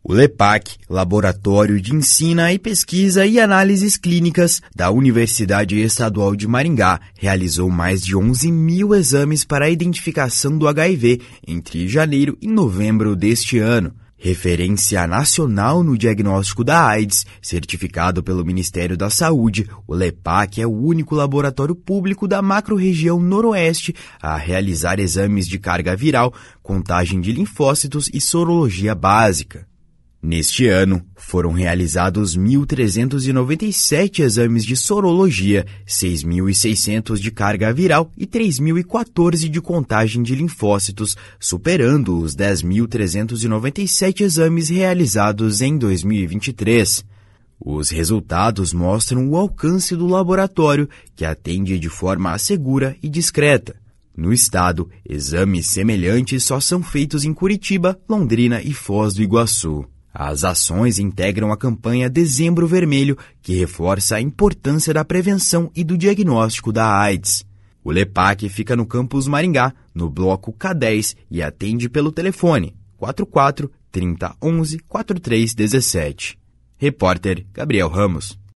O LEPAC, Laboratório de Ensino e Pesquisa e Análises Clínicas da Universidade Estadual de Maringá, realizou mais de 11 mil exames para a identificação do HIV entre janeiro e novembro deste ano. Referência nacional no diagnóstico da AIDS, certificado pelo Ministério da Saúde, o LEPAC é o único laboratório público da macro-região noroeste a realizar exames de carga viral, contagem de linfócitos e sorologia básica. Neste ano, foram realizados 1.397 exames de sorologia, 6.600 de carga viral e 3.014 de contagem de linfócitos, superando os 10.397 exames realizados em 2023. Os resultados mostram o alcance do laboratório, que atende de forma segura e discreta. No estado, exames semelhantes só são feitos em Curitiba, Londrina e Foz do Iguaçu. As ações integram a campanha Dezembro Vermelho, que reforça a importância da prevenção e do diagnóstico da AIDS. O LEPAC fica no campus Maringá, no bloco K10, e atende pelo telefone 44 30 11 43 17. Repórter Gabriel Ramos.